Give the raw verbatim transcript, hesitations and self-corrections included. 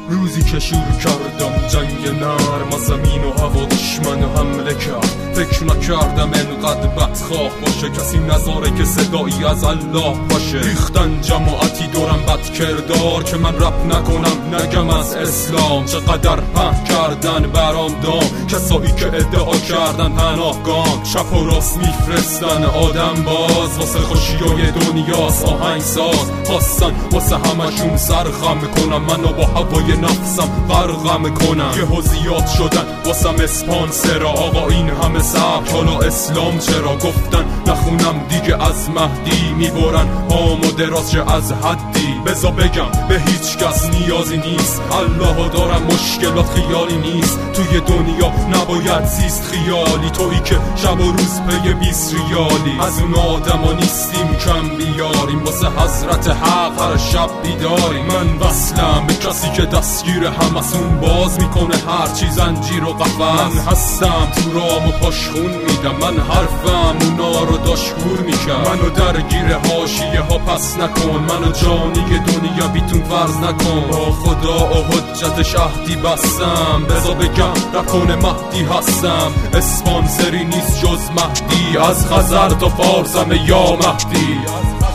روزی که شروع کردم جنگ نرم از زمین و هوا دشمن حمله کرد، فکر نکردم انقدر بدخواه باشه، کسی نذاره که صدایی از الله باشه. ریختن جماعتی دورم بد کردار که من رپ نکنم نگم از اسلام. چقدر پهن کردن برام دام، کسایی که ادعا کردن پناهگان. چپ و راست میفرستن آدم باز، واسه خوشیای دنیاست آهنگ ساز. خواستن واسه همشون سرخم کنم، منو با هوای نفسم غرقم کنم. یه زیاد شدن واسم اسپانسرا، آقا این همه سبک حالا اسلام چرا؟ گفتن نخونم دیگه از مهدی، میبرن پام و دراز چه از حدی. بزا بگم به هیچ کس نیازی نیست، الله دارم مشکلات خیالی نیست. توی دنیا نباید زیست خیالی، تویی که شب و روز پی بیست ریالی. از اون آدما نیستیم کم بیاریم، واسه حضرت حق هر شب بیداریم. من وصلم به کسی که دستگیر همسون باز میکنه هر چی زنجیر و قفس. من هستم تو رام و پاشخون میدم، من حرفم اونا رو داشکور میکرد. منو درگیر حاشیه ها پس نکن، منو جانی دنیا بیتون فرض نکن. با خدا و حجت شهدی بستم، بزا بگم رکون مهدی هستم. اسپانسری نیست جز مهدی، از خزر تا فارزم یا مهدی.